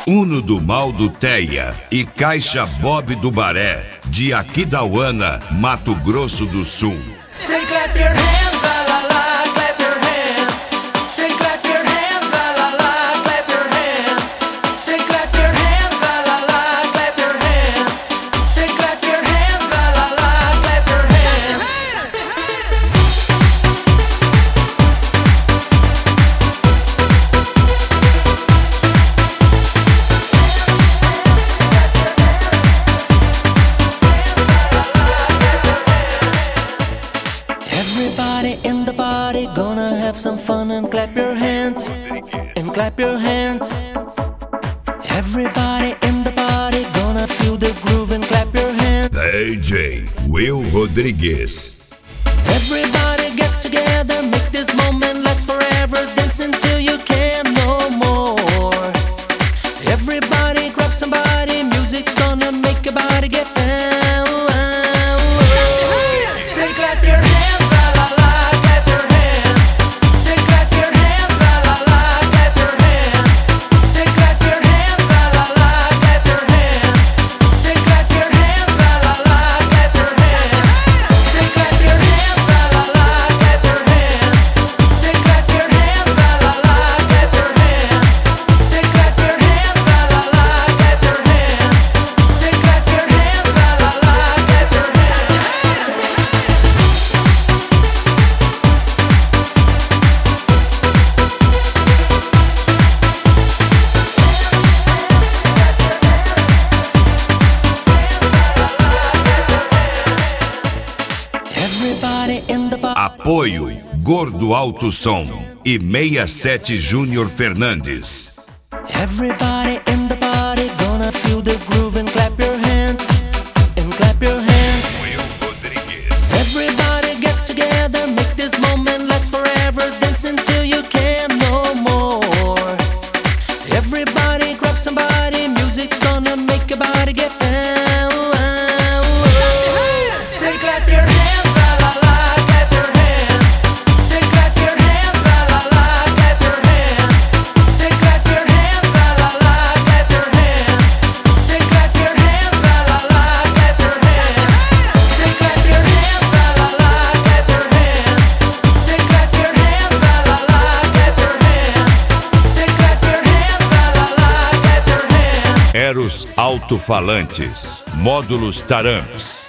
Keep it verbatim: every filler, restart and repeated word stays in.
Uno do Mal do Teia e Caixa Bob do Baré, de Aquidauana, Mato Grosso do Sul. Say clap your hands, la la la, clap your hands. Say clap your hands, la la la, clap your hands. Say clap your hands, la la la, clap your hands. Say clap your hands, la la la, clap your hands. Everybody in the party gonna have some fun and clap your hands, and clap your hands. Everybody in the party gonna feel the groove and clap your hands. D J Will Rodrigues. Everybody get together, make this moment last forever, dance until you can't no more. Everybody grab somebody, music's gonna make your body get down. Say clap your hands, la la la, clap your hands. Say clap your hands, la la la, clap your hands. Say clap your hands, la la la, clap your hands. Say clap your hands, la la la, clap your hands. Say clap your hands, la la la, clap your hands. Say clap your hands, la la la, clap your hands. Say clap your hands, la la la, clap your hands. Say clap your hands, la la la, clap your hands. Everybody in the party. Apoio Gordo Alto Som e sessenta e sete Júnior Fernandes. Everybody in the party gonna feel the groove and clap your hands, and clap your hands. Will Rodrigues. Everybody get together, make this moment last forever, dance until you can't no more. Everybody grab somebody, music's gonna make your body get down. Say clap your hands, la la la, clap your hands. Say clap your hands, la la la, clap your hands. Say clap your hands, la la la, clap your hands. Say clap your hands, la la la, clap your hands. Say clap your hands, la la la, clap your hands. Say clap your hands, la la la, clap your hands. Say clap your hands, la la la, clap your hands. Eros Alto-Falantes, Módulos Taramps.